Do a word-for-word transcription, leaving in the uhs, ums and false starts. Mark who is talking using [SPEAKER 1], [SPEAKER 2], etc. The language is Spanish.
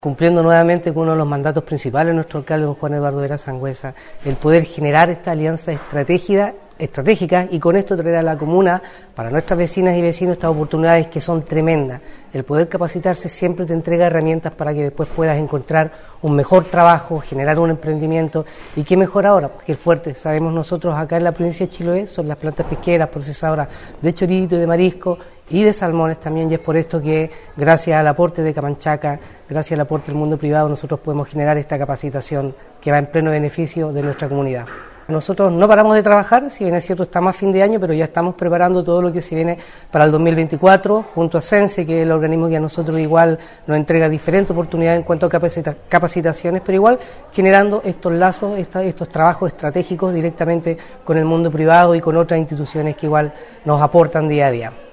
[SPEAKER 1] Cumpliendo nuevamente con uno de los mandatos principales de nuestro alcalde, don Juan Eduardo Vera Sangüesa, el poder generar esta alianza estratégica, estratégica y con esto traer a la comuna, para nuestras vecinas y vecinos, estas oportunidades que son tremendas. El poder capacitarse siempre te entrega herramientas para que después puedas encontrar un mejor trabajo, generar un emprendimiento, y qué mejor ahora que el fuerte. Sabemos nosotros acá en la provincia de Chiloé son las plantas pesqueras, procesadoras de chorito y de marisco y de salmones también, y es por esto que gracias al aporte de Camanchaca, gracias al aporte del mundo privado, nosotros podemos generar esta capacitación que va en pleno beneficio de nuestra comunidad. Nosotros no paramos de trabajar, si bien es cierto estamos a fin de año, pero ya estamos preparando todo lo que se viene para el dos mil veinticuatro, junto a Sense, que es el organismo que a nosotros igual nos entrega diferentes oportunidades en cuanto a capacita capacitaciones, pero igual generando estos lazos, esta, estos trabajos estratégicos directamente con el mundo privado y con otras instituciones que igual nos aportan día a día.